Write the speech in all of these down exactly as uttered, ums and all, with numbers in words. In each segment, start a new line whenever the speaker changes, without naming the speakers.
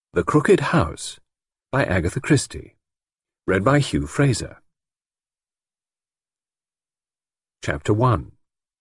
The Crooked House by Agatha Christie. Read by Hugh Fraser. Chapter one.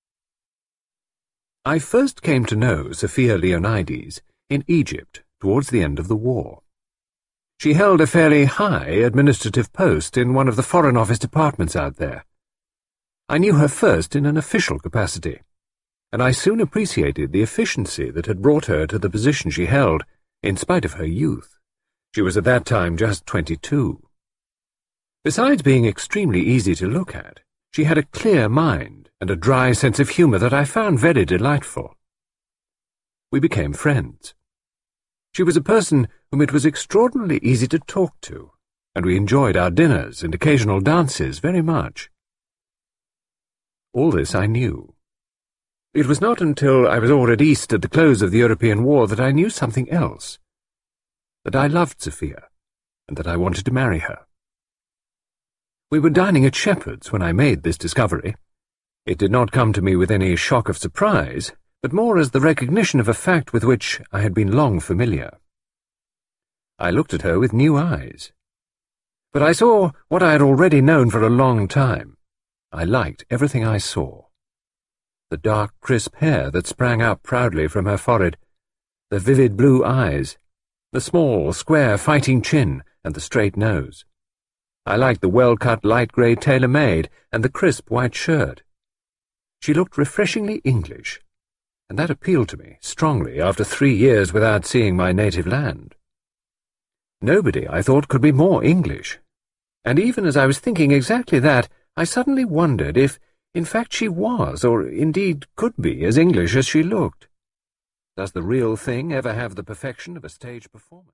I first came to know Sophia Leonides in Egypt towards the end of the war. She held a fairly high administrative post in one of the Foreign Office departments out there. I knew her first in an official capacity, and I soon appreciated the efficiency that had brought her to the position she held, in spite of her youth. She was at that time just twenty-two. Besides being extremely easy to look at, she had a clear mind and a dry sense of humour that I found very delightful. We became friends. She was a person whom it was extraordinarily easy to talk to, and we enjoyed our dinners and occasional dances very much. All this I knew. It was not until I was over at East at the close of the European War that I knew something else, that I loved Sophia, and that I wanted to marry her. We were dining at Shepherd's when I made this discovery. It did not come to me with any shock of surprise, but more as the recognition of a fact with which I had been long familiar. I looked at her with new eyes. But I saw what I had already known for a long time. I liked everything I saw. The dark, crisp hair that sprang up proudly from her forehead, the vivid blue eyes, the small, square, fighting chin, and the straight nose. I liked the well-cut light grey tailor-made and the crisp white shirt. She looked refreshingly English, and that appealed to me strongly after three years without seeing my native land. Nobody, I thought, could be more English, and even as I was thinking exactly that, I suddenly wondered if, in fact, she was, or indeed could be, as English as she looked. Does the real thing ever have the perfection of a stage performance?